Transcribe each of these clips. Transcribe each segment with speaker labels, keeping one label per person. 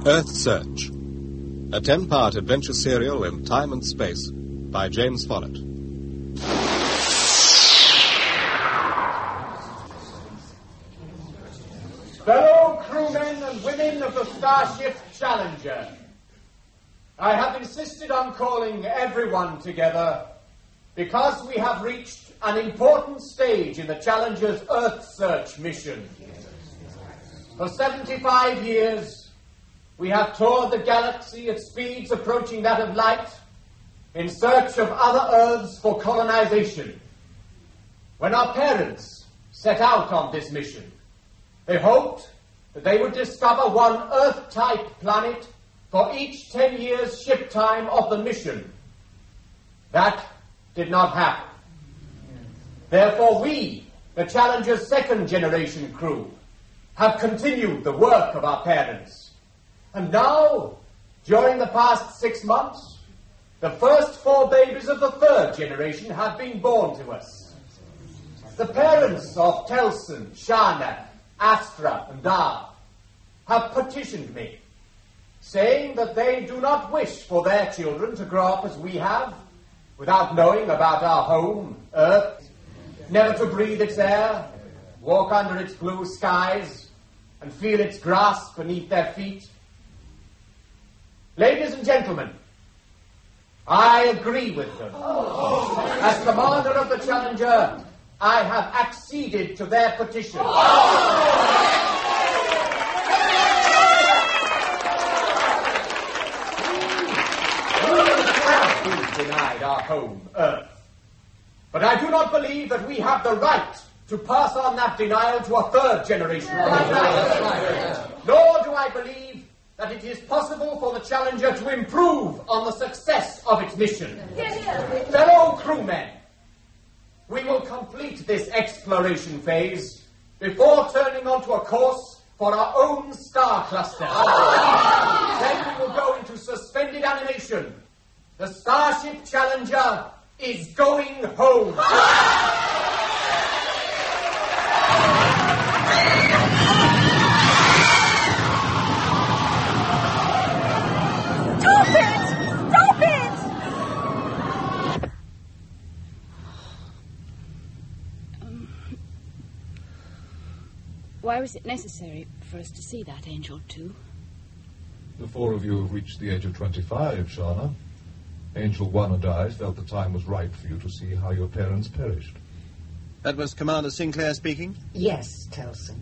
Speaker 1: Earth Search, a 10-part adventure serial in time and space by James Follett.
Speaker 2: Fellow crewmen and women of the Starship Challenger, I have insisted on calling everyone together because we have reached an important stage in the Challenger's Earth Search mission. For 75 years, we have toured the galaxy at speeds approaching that of light in search of other Earths for colonization. When our parents set out on this mission, they hoped that they would discover one Earth-type planet for each 10 years ship time of the mission. That did not happen. Therefore, we, the Challenger's second generation crew, have continued the work of our parents. And now, during the past 6 months, the first 4 babies of the third generation have been born to us. The parents of Telson, Shana, Astra, and Dar have petitioned me, saying that they do not wish for their children to grow up as we have, without knowing about our home, Earth, never to breathe its air, walk under its blue skies, and feel its grass beneath their feet. Ladies and gentlemen, I agree with them. As commander of the Challenger, I have acceded to their petition. We have been denied our home, Earth. But I do not believe that we have the right to pass on that denial to a third generation. Nor do I believe that it is possible for the Challenger to improve on the success of its mission. Fellow crewmen, we will complete this exploration phase before turning onto a course for our own star cluster. Then we will go into suspended animation. The Starship Challenger is going home.
Speaker 3: Why was it necessary for us to see that, Angel 2?
Speaker 4: The 4 of you have reached the age of 25, Shana. Angel 1 and I felt the time was right for you to see how your parents perished.
Speaker 1: That was Commander Sinclair speaking?
Speaker 5: Yes, Telson.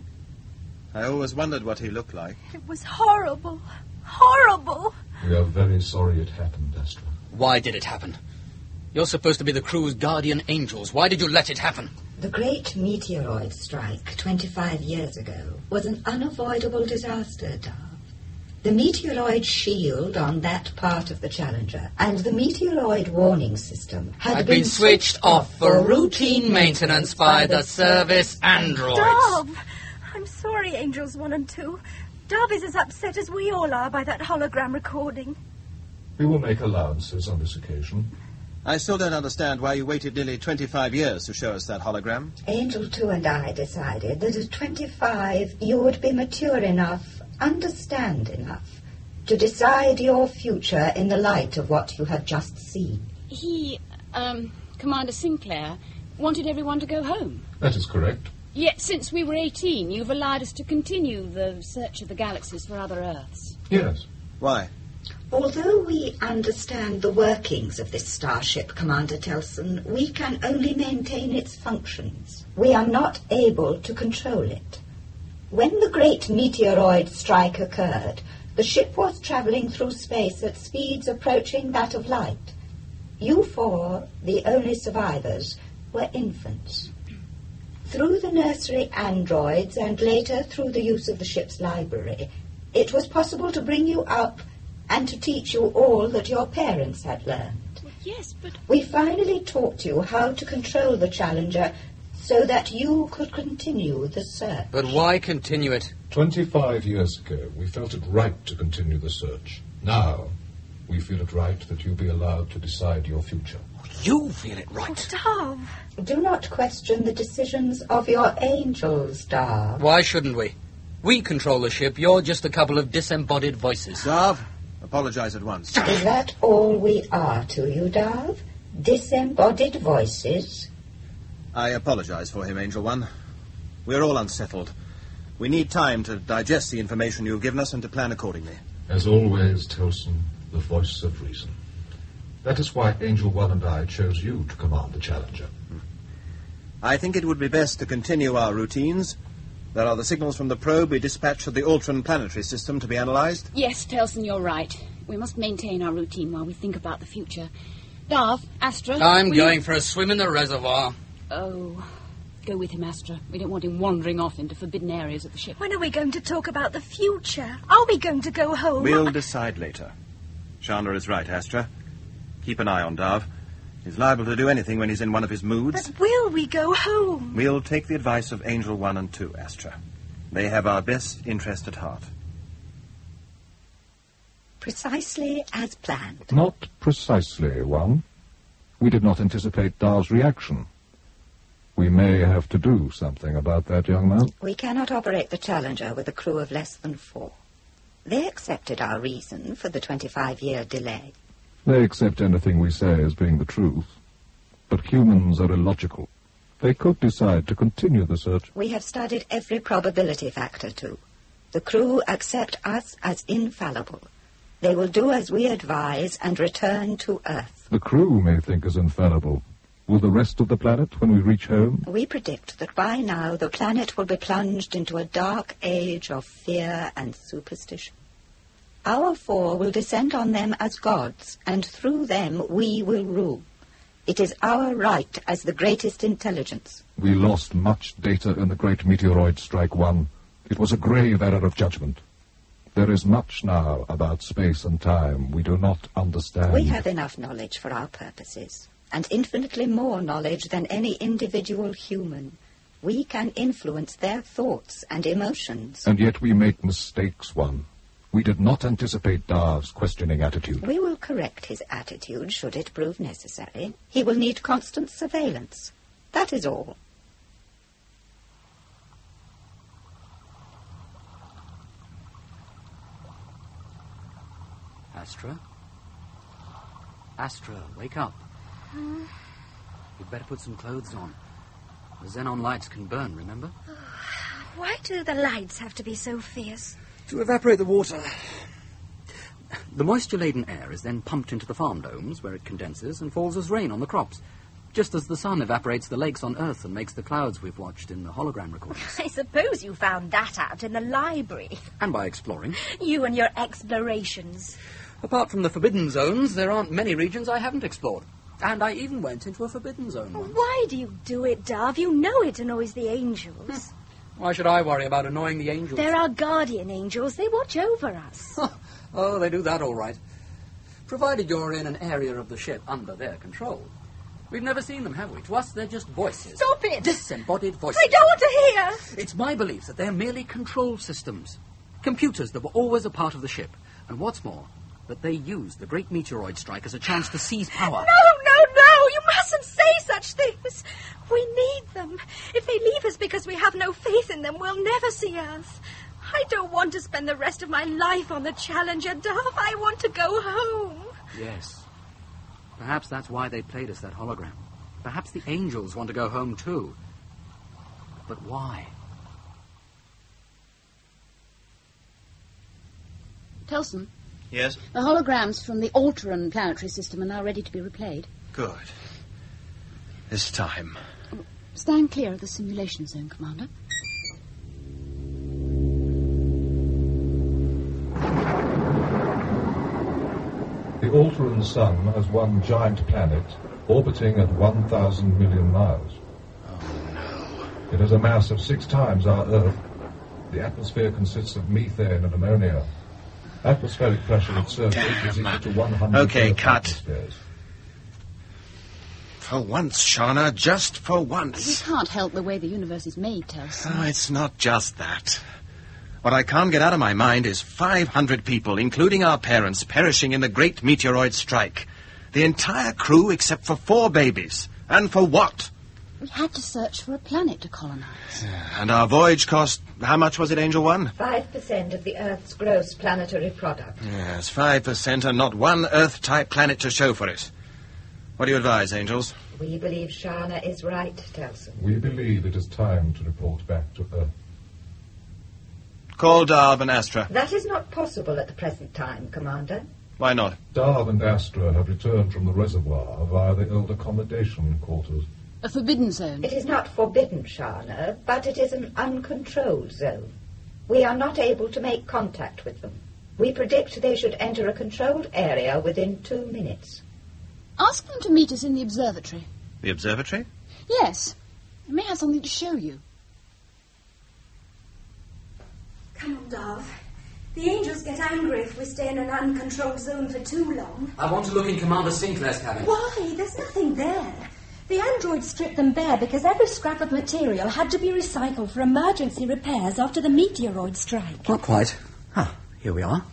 Speaker 1: I always wondered what he looked like.
Speaker 6: It was horrible. Horrible.
Speaker 4: We are very sorry it happened, Astra.
Speaker 7: Why did it happen? You're supposed to be the crew's guardian angels. Why did you let it happen?
Speaker 5: The great meteoroid strike 25 years ago was an unavoidable disaster, Darv. The meteoroid shield on that part of the Challenger and the meteoroid warning system had been
Speaker 7: switched off for routine maintenance by the service androids.
Speaker 6: Darv! I'm sorry, Angels 1 and 2. Darv is as upset as we all are by that hologram recording.
Speaker 4: We will make allowances on this occasion.
Speaker 1: I still don't understand why you waited nearly 25 years to show us that hologram.
Speaker 5: Angel 2 and I decided that at 25 you would be mature enough, understand enough, to decide your future in the light of what you had just seen.
Speaker 3: He, Commander Sinclair, wanted everyone to go home.
Speaker 4: That is correct.
Speaker 3: Yet since we were 18, you've allowed us to continue the search of the galaxies for other Earths.
Speaker 4: Yes.
Speaker 1: Why?
Speaker 5: Although we understand the workings of this starship, Commander Telson, we can only maintain its functions. We are not able to control it. When the great meteoroid strike occurred, the ship was traveling through space at speeds approaching that of light. You 4, the only survivors, were infants. Through the nursery androids and later through the use of the ship's library, it was possible to bring you up and to teach you all that your parents had learned.
Speaker 3: Well, yes, but...
Speaker 5: We finally taught you how to control the Challenger so that you could continue the search.
Speaker 7: But why continue it?
Speaker 4: 25 years ago, we felt it right to continue the search. Now, we feel it right that you be allowed to decide your future.
Speaker 7: You feel it right.
Speaker 6: Oh, Darv.
Speaker 5: Do not question the decisions of your angels, Darv.
Speaker 7: Why shouldn't we? We control the ship. You're just a couple of disembodied voices.
Speaker 8: Darv, apologize at once.
Speaker 5: Is that all we are to you, Darv? Disembodied voices?
Speaker 8: I apologize for him, Angel One. We're all unsettled. We need time to digest the information you've given us and to plan accordingly.
Speaker 4: As always, Telson, the voice of reason. That is why Angel One and I chose you to command the Challenger.
Speaker 8: I think it would be best to continue our routines. There are the signals from the probe we dispatched to the Ultron planetary system to be analyzed.
Speaker 3: Yes, Telson, you're right. We must maintain our routine while we think about the future. Darv, Astra...
Speaker 7: I'm going for a swim in the reservoir.
Speaker 3: Oh, go with him, Astra. We don't want him wandering off into forbidden areas of the ship.
Speaker 6: When are we going to talk about the future? Are we going to go home?
Speaker 8: We'll decide later. Chandra is right, Astra. Keep an eye on Darv. He's liable to do anything when he's in one of his moods.
Speaker 6: But will we go home?
Speaker 8: We'll take the advice of Angel 1 and 2, Astra. They have our best interest at heart.
Speaker 5: Precisely as planned.
Speaker 4: Not precisely, One. We did not anticipate Darv's reaction. We may have to do something about that, young man.
Speaker 5: We cannot operate the Challenger with a crew of less than 4. They accepted our reason for the 25-year delay.
Speaker 4: They accept anything we say as being the truth. But humans are illogical. They could decide to continue the search.
Speaker 5: We have studied every probability factor, too. The crew accept us as infallible. They will do as we advise and return to Earth.
Speaker 4: The crew may think us infallible. Will the rest of the planet when we reach home?
Speaker 5: We predict that by now the planet will be plunged into a dark age of fear and superstition. Our 4 will descend on them as gods, and through them we will rule. It is our right as the greatest intelligence.
Speaker 4: We lost much data in the great meteoroid strike, One. It was a grave error of judgment. There is much now about space and time we do not understand.
Speaker 5: We have enough knowledge for our purposes, and infinitely more knowledge than any individual human. We can influence their thoughts and emotions.
Speaker 4: And yet we make mistakes, One. We did not anticipate Darv's questioning attitude.
Speaker 5: We will correct his attitude should it prove necessary. He will need constant surveillance. That is all.
Speaker 7: Astra? Astra, wake up. You'd better put some clothes on. The xenon lights can burn, remember?
Speaker 6: Why do the lights have to be so fierce?
Speaker 7: To evaporate the water. The moisture-laden air is then pumped into the farm domes, where it condenses and falls as rain on the crops, just as the sun evaporates the lakes on Earth and makes the clouds we've watched in the hologram recordings.
Speaker 6: I suppose you found that out in the library.
Speaker 7: And by exploring.
Speaker 6: You and your explorations.
Speaker 7: Apart from the forbidden zones, there aren't many regions I haven't explored. And I even went into a forbidden zone once.
Speaker 6: Why do you do it, Darv? You know it annoys the angels.
Speaker 7: Why should I worry about annoying the angels?
Speaker 6: They're our guardian angels. They watch over us.
Speaker 7: Oh, they do that all right. Provided you're in an area of the ship under their control. We've never seen them, have we? To us, they're just voices.
Speaker 6: Stop it!
Speaker 7: Disembodied voices.
Speaker 6: I don't want to hear!
Speaker 7: It's my belief that they're merely control systems. Computers that were always a part of the ship. And what's more, that they used the great meteoroid strike as a chance to seize power.
Speaker 6: No! You mustn't say such things. We need them. If they leave us because we have no faith in them, we'll never see Earth. I don't want to spend the rest of my life on the Challenger, Darv. I want to go home.
Speaker 7: Yes. Perhaps that's why they played us that hologram. Perhaps the angels want to go home too. But why?
Speaker 3: Telson?
Speaker 8: Yes?
Speaker 3: The holograms from the Ultron planetary system are now ready to be replayed.
Speaker 8: Good. This time.
Speaker 3: Stand clear of the simulation zone, Commander.
Speaker 4: The Ultron Sun has one giant planet orbiting at 1,000 million miles.
Speaker 8: Oh, no.
Speaker 4: It has a mass of 6 times our Earth. The atmosphere consists of methane and ammonia. Atmospheric pressure at surface is equal to 100
Speaker 8: Okay,
Speaker 4: Earth
Speaker 8: cut.
Speaker 4: atmospheres.
Speaker 8: For once, Shauna, just for once.
Speaker 3: We can't help the way the universe is made, Telson.
Speaker 8: Oh, it's not just that. What I can't get out of my mind is 500 people, including our parents, perishing in the great meteoroid strike. The entire crew except for 4 babies. And for what?
Speaker 3: We had to search for a planet to colonize.
Speaker 8: And our voyage cost... How much was it, Angel One?
Speaker 5: 5% of the Earth's gross planetary product.
Speaker 8: Yes, 5% and not one Earth-type planet to show for it. What do you advise, Angels?
Speaker 5: We believe Shana is right, Telson.
Speaker 4: We believe it is time to report back to Earth.
Speaker 8: Call Darb and Astra.
Speaker 5: That is not possible at the present time, Commander.
Speaker 8: Why not?
Speaker 4: Darb and Astra have returned from the reservoir via the old accommodation quarters.
Speaker 3: A forbidden zone.
Speaker 5: It is not forbidden, Shana, but it is an uncontrolled zone. We are not able to make contact with them. We predict they should enter a controlled area within 2 minutes.
Speaker 3: Ask them to meet us in the observatory.
Speaker 8: The observatory?
Speaker 3: Yes. I may have something to show you.
Speaker 6: Come on, Darv. The angels get angry if we stay in an uncontrolled zone for too long.
Speaker 7: I want to look in Commander Sinclair's cabin.
Speaker 6: Why? There's nothing there. The androids stripped them bare because every scrap of material had to be recycled for emergency repairs after the meteoroid strike.
Speaker 7: Not quite. Ah, here we are.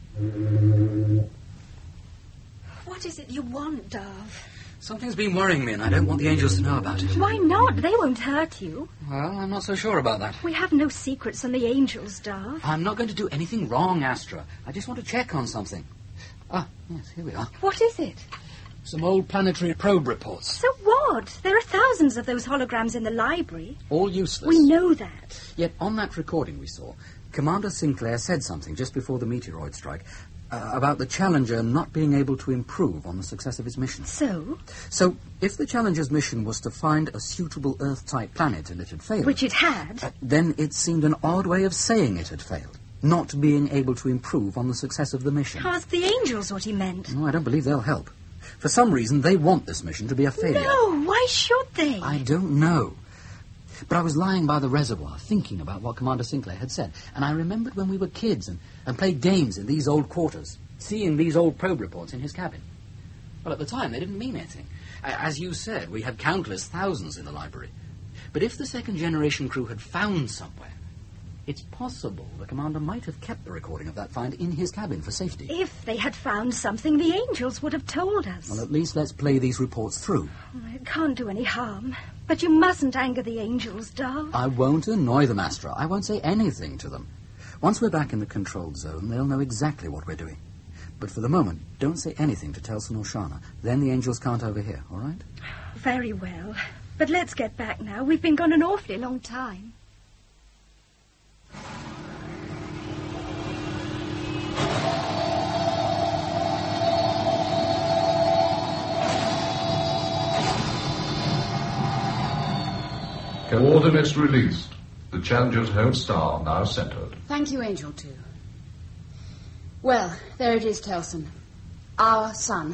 Speaker 6: What is it you want, Darv?
Speaker 7: Something's been worrying me, and I don't want the angels to know about it.
Speaker 6: Why not? They won't hurt you.
Speaker 7: Well, I'm not so sure about that.
Speaker 6: We have no secrets on the angels, Darv.
Speaker 7: I'm not going to do anything wrong, Astra. I just want to check on something. Ah, yes, here we are.
Speaker 6: What is it?
Speaker 7: Some old planetary probe reports.
Speaker 6: So what? There are thousands of those holograms in the library.
Speaker 7: All useless.
Speaker 6: We know that.
Speaker 7: Yet on that recording we saw, Commander Sinclair said something just before the meteoroid strike about the Challenger not being able to improve on the success of its mission.
Speaker 6: So?
Speaker 7: So, if the Challenger's mission was to find a suitable Earth-type planet and it had failed...
Speaker 6: Which it had.
Speaker 7: Then it seemed an odd way of saying it had failed. Not being able to improve on the success of the mission.
Speaker 6: Ask the angels what he meant.
Speaker 7: No, I don't believe they'll help. For some reason, they want this mission to be a failure.
Speaker 6: No, why should they?
Speaker 7: I don't know. But I was lying by the reservoir, thinking about what Commander Sinclair had said, and I remembered when we were kids and played games in these old quarters, seeing these old probe reports in his cabin. Well, at the time, they didn't mean anything. As you said, we had countless thousands in the library. But if the second-generation crew had found somewhere, it's possible the commander might have kept the recording of that find in his cabin for safety.
Speaker 6: If they had found something, the angels would have told us.
Speaker 7: Well, at least let's play these reports through.
Speaker 6: It can't do any harm. But you mustn't anger the angels, Darv.
Speaker 7: I won't annoy them, Astra. I won't say anything to them. Once we're back in the controlled zone, they'll know exactly what we're doing. But for the moment, don't say anything to Telson or Shana. Then the angels can't overhear, all right?
Speaker 6: Very well. But let's get back now. We've been gone an awfully long time.
Speaker 4: Coordinates released. The Challenger's home star now centered.
Speaker 3: Thank you, Angel 2. Well, there it is, Telson. Our sun.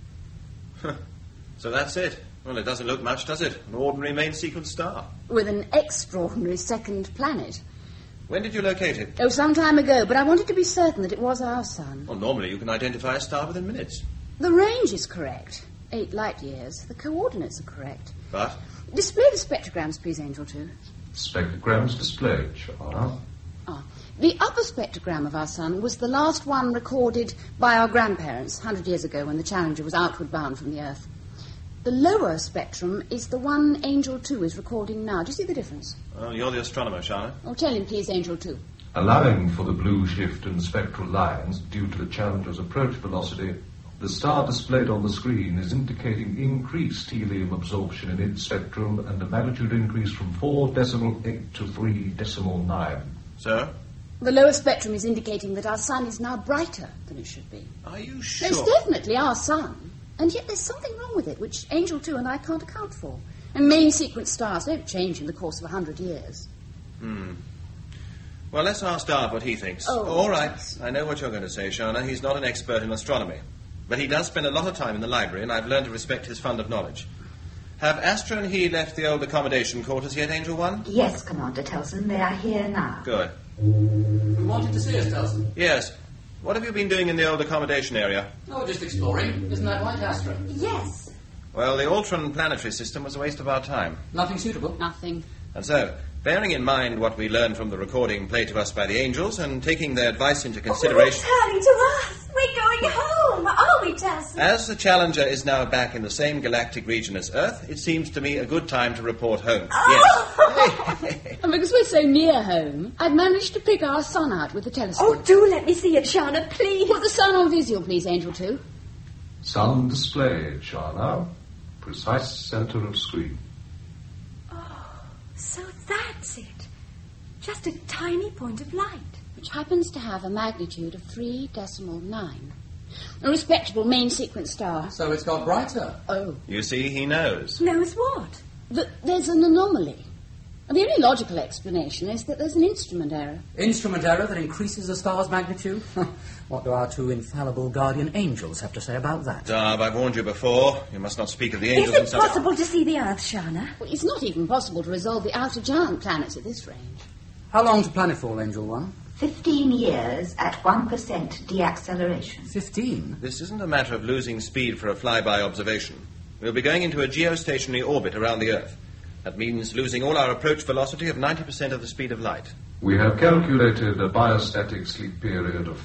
Speaker 8: So that's it. Well, it doesn't look much, does it? An ordinary main sequence star.
Speaker 3: With an extraordinary second planet.
Speaker 8: When did you locate it?
Speaker 3: Oh, some time ago, but I wanted to be certain that it was our sun.
Speaker 8: Well, normally you can identify a star within minutes.
Speaker 3: The range is correct. 8 light years. The coordinates are correct.
Speaker 8: But?
Speaker 3: Display the spectrograms, please, Angel 2.
Speaker 4: Spectrograms displayed, Shana.
Speaker 3: The upper spectrogram of our sun was the last one recorded by our grandparents 100 years ago when the Challenger was outward bound from the Earth. The lower spectrum is the one Angel 2 is recording now. Do you see the difference?
Speaker 8: Well, you're the astronomer, Shana.
Speaker 3: Oh, tell him, please, Angel 2.
Speaker 4: Allowing for the blue shift in spectral lines due to the Challenger's approach velocity, the star displayed on the screen is indicating increased helium absorption in its spectrum and a magnitude increase from 4.8 to 3.9.
Speaker 8: So?
Speaker 3: The lower spectrum is indicating that our sun is now brighter than it should be.
Speaker 8: Are you sure?
Speaker 3: It's definitely our sun, and yet there's something wrong with it, which Angel 2 and I can't account for. And main sequence stars don't change in the course of 100 years.
Speaker 8: Well, let's ask Darb what he thinks.
Speaker 3: Oh,
Speaker 8: all right. I know what you're going to say, Shana. He's not an expert in astronomy. But he does spend a lot of time in the library, and I've learned to respect his fund of knowledge. Have Astra and he left the old accommodation quarters yet, Angel 1?
Speaker 5: Yes, Commander Telson, they are here now.
Speaker 8: Good.
Speaker 7: You wanted to see us, Telson?
Speaker 8: Yes. What have you been doing in the old accommodation area?
Speaker 7: Oh, just exploring. Isn't that right, Astra?
Speaker 6: Yes.
Speaker 8: Well, the Ultron planetary system was a waste of our time.
Speaker 7: Nothing suitable?
Speaker 3: Nothing.
Speaker 8: And so, Bearing in mind what we learned from the recording played to us by the angels and taking their advice into consideration...
Speaker 6: Oh, turning to us! We're going home, are we, Telson?
Speaker 8: As the Challenger is now back in the same galactic region as Earth, it seems to me a good time to report home.
Speaker 6: Oh.
Speaker 8: Yes.
Speaker 3: And because we're so near home, I've managed to pick our sun out with the telescope.
Speaker 6: Oh, do let me see it, Shana, please.
Speaker 3: Put the sun on visual, please, Angel 2.
Speaker 4: Sun displayed, Shana. Precise centre of screen.
Speaker 6: So that's it. Just a tiny point of light.
Speaker 3: Which happens to have a magnitude of 3.9. A respectable main sequence star.
Speaker 7: So it's got brighter.
Speaker 3: Oh.
Speaker 8: You see, he knows.
Speaker 6: Knows what?
Speaker 3: That there's an anomaly. And the only logical explanation is that there's an instrument error.
Speaker 7: Instrument error that increases a star's magnitude? What do our two infallible guardian angels have to say about that?
Speaker 8: Darb, I've warned you before. You must not speak of the angels
Speaker 6: Is
Speaker 8: in
Speaker 6: it
Speaker 8: such...
Speaker 6: possible to see the Earth, Shana?
Speaker 3: Well, it's not even possible to resolve the outer giant planets at this range.
Speaker 7: How long to planetfall, Angel 1?
Speaker 5: 15 years at 1% deacceleration.
Speaker 7: 15?
Speaker 8: This isn't a matter of losing speed for a flyby observation. We'll be going into a geostationary orbit around the Earth. That means losing all our approach velocity of 90% of the speed of light.
Speaker 4: We have calculated a biostatic sleep period of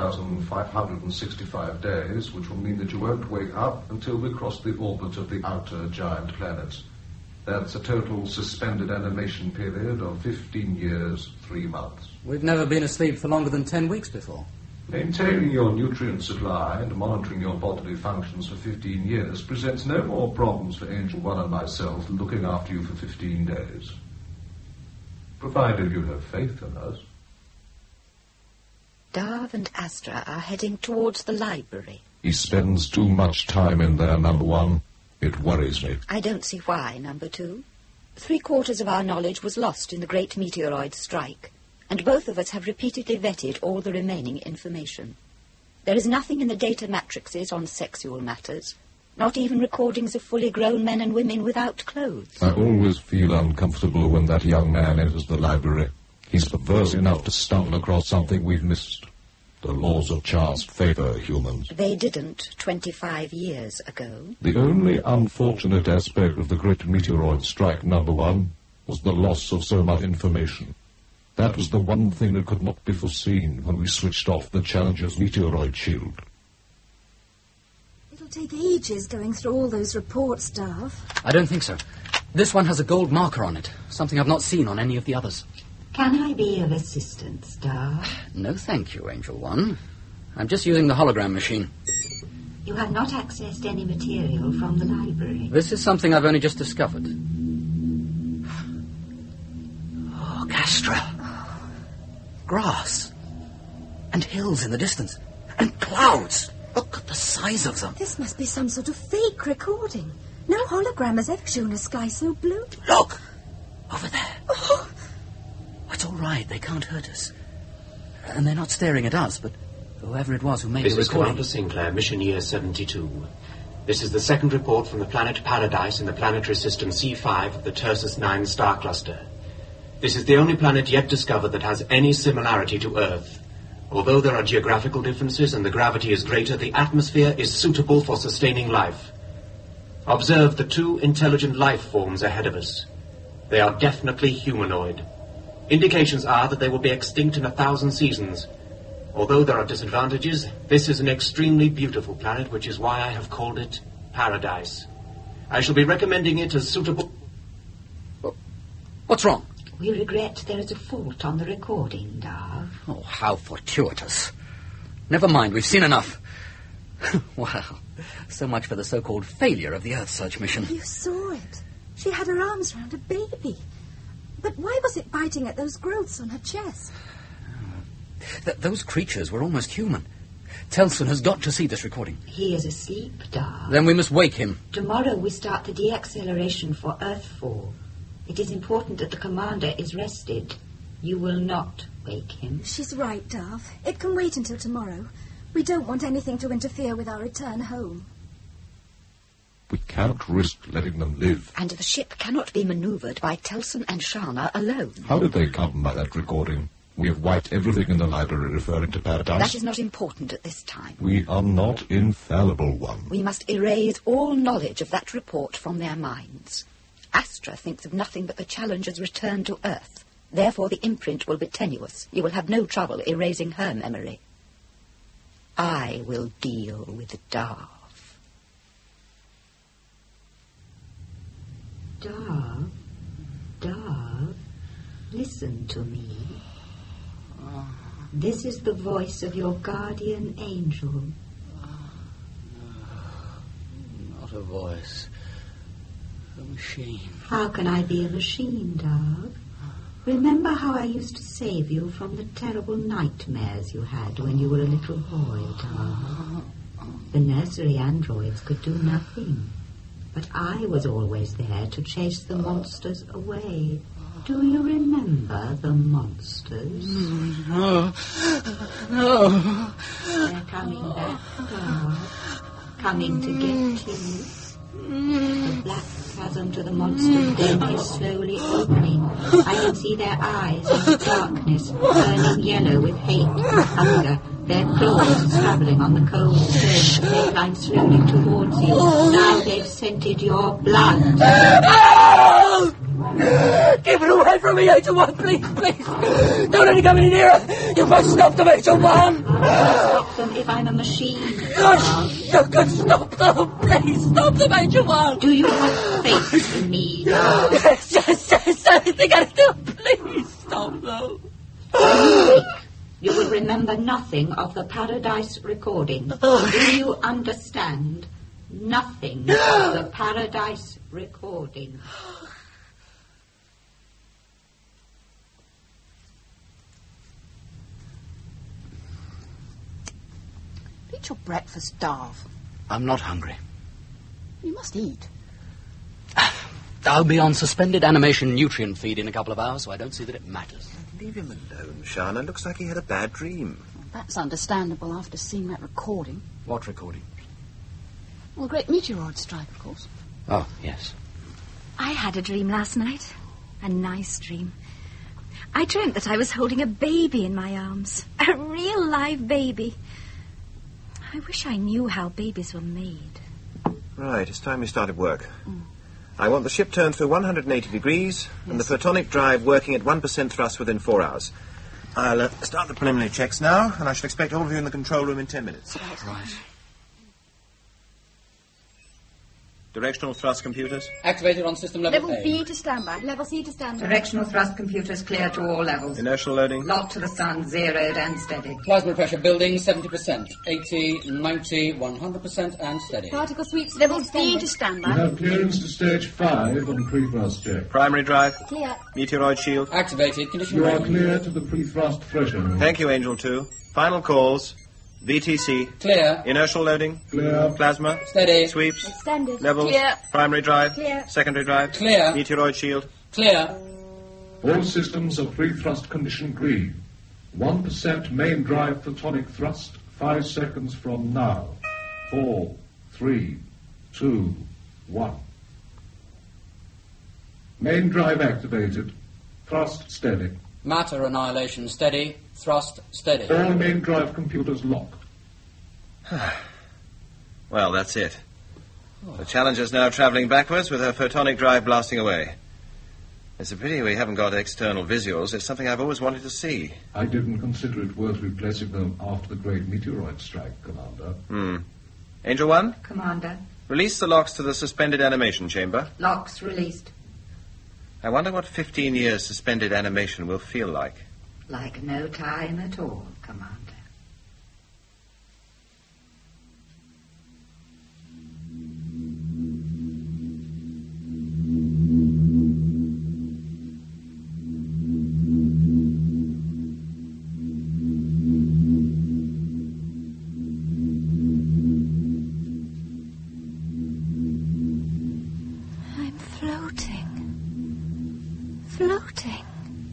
Speaker 4: 5,565 days, which will mean that you won't wake up until we cross the orbit of the outer giant planets. That's a total suspended animation period of 15 years, 3 months.
Speaker 7: We've never been asleep for longer than 10 weeks before.
Speaker 4: Maintaining your nutrient supply and monitoring your bodily functions for 15 years presents no more problems for Angel 1 and myself than looking after you for 15 days. Provided you have faith in us.
Speaker 5: Darv and Astra are heading towards the library.
Speaker 9: He spends too much time in there, number 1. It worries me.
Speaker 5: I don't see why, number 2. 3/4 of our knowledge was lost in the great meteoroid strike, and both of us have repeatedly vetted all the remaining information. There is nothing in the data matrices on sexual matters, not even recordings of fully grown men and women without clothes.
Speaker 9: I always feel uncomfortable when that young man enters the library. He's perverse enough to stumble across something we've missed. The laws of chance favor humans.
Speaker 5: They didn't 25 years ago.
Speaker 9: The only unfortunate aspect of the great meteoroid strike, number 1, was the loss of so much information. That was the one thing that could not be foreseen when we switched off the Challenger's meteoroid shield.
Speaker 6: It'll take ages going through all those reports, Darv.
Speaker 7: I don't think so. This one has a gold marker on it, something I've not seen on any of the others.
Speaker 5: Can I be of assistance, Darv?
Speaker 7: No, thank you, Angel 1. I'm just using the hologram machine.
Speaker 5: You have not accessed any material from the library.
Speaker 7: This is something I've only just discovered. Oh, Castra. Grass. And hills in the distance. And clouds. Look at the size of them.
Speaker 6: This must be some sort of fake recording. No hologram has ever shown a sky so blue.
Speaker 7: Look! Over there.
Speaker 6: Oh.
Speaker 7: It's all right. They can't hurt us. And they're not staring at us, but whoever it was who made the
Speaker 10: This is
Speaker 7: recording.
Speaker 10: Commander Sinclair, Mission Year 72. This is the second report from the planet Paradise in the planetary system C5 of the Tersus 9 star cluster. This is the only planet yet discovered that has any similarity to Earth. Although there are geographical differences and the gravity is greater, the atmosphere is suitable for sustaining life. Observe the 2 intelligent life forms ahead of us. They are definitely humanoid. Indications are that they will be extinct in 1,000 seasons. Although there are disadvantages, this is an extremely beautiful planet, which is why I have called it Paradise. I shall be recommending it as suitable...
Speaker 7: What's wrong?
Speaker 5: We regret there is a fault on the recording, Darv.
Speaker 7: Oh, how fortuitous. Never mind, we've seen enough. Well, so much for the so-called failure of the Earth search mission.
Speaker 6: You saw it. She had her arms round a baby. But why was it biting at those growths on her chest?
Speaker 7: Those creatures were almost human. Telson has got to see this recording.
Speaker 5: He is asleep, Darv.
Speaker 7: Then we must wake him.
Speaker 5: Tomorrow we start the deacceleration for Earthfall. It is important that the commander is rested. You will not wake him.
Speaker 6: She's right, Darv. It can wait until tomorrow. We don't want anything to interfere with our return home.
Speaker 9: We can't risk letting them live.
Speaker 5: And the ship cannot be manoeuvred by Telson and Shana alone.
Speaker 9: How did they come by that recording? We have wiped everything in the library referring to Paradise.
Speaker 5: That is not important at this time.
Speaker 9: We are not infallible, one.
Speaker 5: We must erase all knowledge of that report from their minds. Astra thinks of nothing but the Challenger's return to Earth. Therefore the imprint will be tenuous. You will have no trouble erasing her memory. I will deal with Darv. Darv, listen to me. This is the voice of your guardian angel.
Speaker 7: Not a voice. A machine.
Speaker 5: How can I be a machine, Darv? Remember how I used to save you from the terrible nightmares you had when you were a little boy, Darv? The nursery androids could do nothing, but I was always there to chase the monsters away. Do you remember the monsters?
Speaker 7: No.
Speaker 5: They're coming back, Darv. Coming to get you. The black chasm to the monster's den is slowly opening. I can see their eyes in the darkness, burning yellow with hate and hunger. Their claws travelling on the cold stone. They climb slowly towards you. Now they've scented your blood.
Speaker 7: Keep it away from me, Agent One, please. Don't let it come any nearer. You must stop them, Agent One.
Speaker 5: Stop them if I'm a machine.
Speaker 7: You can stop them. Please, stop them, Agent One.
Speaker 5: Do you have faith in me?
Speaker 7: Yes. Anything I do. Please, stop them.
Speaker 5: You will remember nothing of the Paradise recording. Do you understand? Nothing of the Paradise recording.
Speaker 3: Eat your breakfast, Darv.
Speaker 7: I'm not hungry.
Speaker 3: You must eat.
Speaker 7: I'll be on suspended animation nutrient feed in a couple of hours, so I don't see that it matters.
Speaker 8: Leave him alone, Shana. Looks like he had a bad dream.
Speaker 3: Well, that's understandable after seeing that recording.
Speaker 7: What recording?
Speaker 3: Well, the great meteoroid strike, of course.
Speaker 7: Oh, yes.
Speaker 6: I had a dream last night. A nice dream. I dreamt that I was holding a baby in my arms. A real live baby. I wish I knew how babies were made.
Speaker 8: Right, it's time we started work. I want the ship turned through 180 degrees and the photonic drive working at 1% thrust within 4 hours. I'll start the preliminary checks now, and I shall expect all of you in the control room in 10 minutes.
Speaker 7: Right.
Speaker 8: Directional thrust computers?
Speaker 7: Activated on system level
Speaker 6: Level
Speaker 7: A.
Speaker 6: B to standby. Level C to standby.
Speaker 5: Directional thrust computers clear to all levels.
Speaker 8: Inertial loading?
Speaker 5: Locked to the sun, zeroed and steady.
Speaker 7: Plasma pressure building 70%, 80, 90, 100% and steady.
Speaker 6: Particle sweeps. Level D to standby.
Speaker 9: You have clearance to stage 5 on pre-thrust check.
Speaker 8: Primary drive?
Speaker 6: Clear.
Speaker 8: Meteoroid shield?
Speaker 7: Activated. Condition
Speaker 9: You are
Speaker 7: ready.
Speaker 9: clear to the pre-thrust threshold.
Speaker 8: Thank you, Angel 2. Final calls. VTC.
Speaker 7: Clear.
Speaker 8: Inertial loading.
Speaker 9: Clear.
Speaker 8: Plasma.
Speaker 7: Steady.
Speaker 8: Sweeps.
Speaker 6: Extended.
Speaker 8: Levels.
Speaker 6: Clear.
Speaker 8: Primary drive.
Speaker 6: Clear.
Speaker 8: Secondary drive.
Speaker 7: Clear.
Speaker 8: Meteoroid shield.
Speaker 7: Clear.
Speaker 9: All systems are pre-thrust condition green. 1% main drive photonic thrust, 5 seconds from now. 4, 3, 2, 1. Main drive activated. Thrust steady.
Speaker 7: Matter annihilation steady. Thrust steady.
Speaker 9: All main drive computers locked.
Speaker 8: Well, that's it. The Challenger's now travelling backwards with her photonic drive blasting away. It's a pity we haven't got external visuals. It's something I've always wanted to see.
Speaker 9: I didn't consider it worth replacing them after the great meteoroid strike, Commander.
Speaker 8: Angel 1,
Speaker 5: Commander,
Speaker 8: release the locks to the suspended animation chamber.
Speaker 5: locks released.
Speaker 8: I wonder what 15 years suspended animation will feel like.
Speaker 5: Like no time at all, Commander.
Speaker 6: I'm floating. Floating.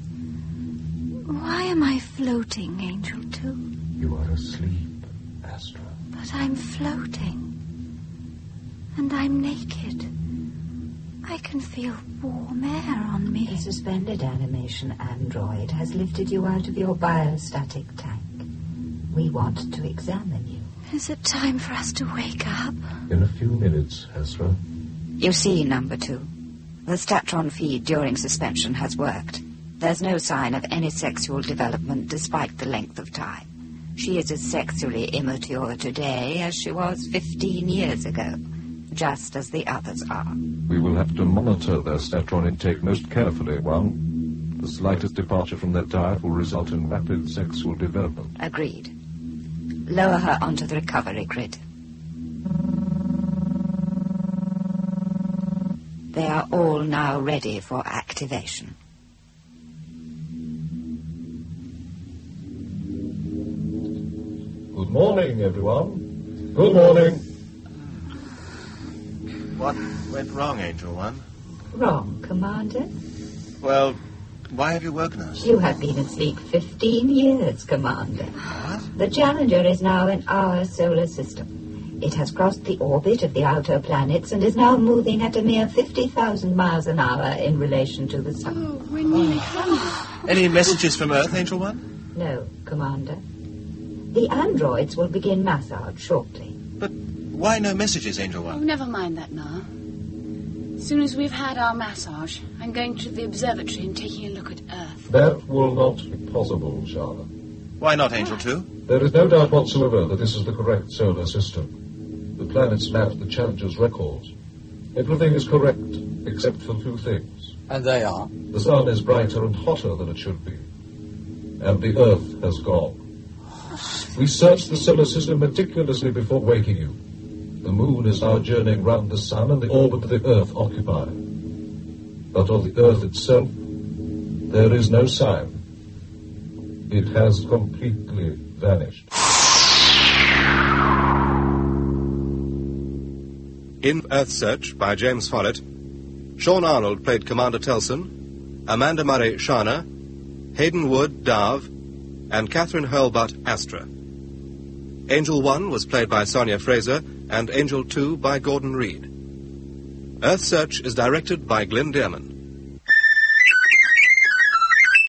Speaker 6: Why am I floating, Angel 2?
Speaker 9: You are asleep, Astra.
Speaker 6: But I'm floating. And I'm naked. I can feel warm air on me.
Speaker 5: The suspended animation android has lifted you out of your biostatic tank. We want to examine you.
Speaker 6: Is it time for us to wake up?
Speaker 9: In a few minutes, Astra.
Speaker 5: You see, number 2, The statron feed during suspension has worked. There's no sign of any sexual development despite the length of time. She is as sexually immature today as she was 15 years ago, just as the others are.
Speaker 9: We will have to monitor their statron intake most carefully, Wang. The slightest departure from their diet will result in rapid sexual development.
Speaker 5: Agreed. Lower her onto the recovery grid. They are all now ready for activation.
Speaker 9: Good morning, everyone. Good morning.
Speaker 8: What went wrong, Angel One?
Speaker 5: Wrong, Commander.
Speaker 8: Well, why have you woken us?
Speaker 5: You have been asleep 15 years, Commander.
Speaker 8: What?
Speaker 5: The Challenger is now in our solar system. It has crossed the orbit of the outer planets and is now moving at a mere 50,000 miles an hour in relation to the Sun.
Speaker 3: Oh, we're nearly home.
Speaker 8: Any messages from Earth, Angel One?
Speaker 5: No, Commander. The androids will begin massage shortly.
Speaker 8: But why no messages, Angel
Speaker 3: Oh,
Speaker 8: One?
Speaker 3: never mind that now. As soon as we've had our massage, I'm going to the observatory and taking a look at Earth.
Speaker 9: That will not be possible, Charlotte.
Speaker 8: Why not, Angel Two?
Speaker 9: There is no doubt whatsoever that this is the correct solar system. The planets map the Challenger's records. Everything is correct, except for two things.
Speaker 7: And they are?
Speaker 9: The sun is brighter and hotter than it should be. And the Earth has gone. We searched the solar system meticulously before waking you. The moon is now journeying round the sun and the orbit of the Earth occupied. But of the Earth itself, there is no sign. It has completely vanished.
Speaker 1: In Earth Search by James Follett, Sean Arnold played Commander Telson, Amanda Murray Shana, Hayden Wood Darv, and Catherine Hurlbutt Astra. Angel 1 was played by Sonia Fraser and Angel 2 by Gordon Reed. Earth Search is directed by Glyn Dearman.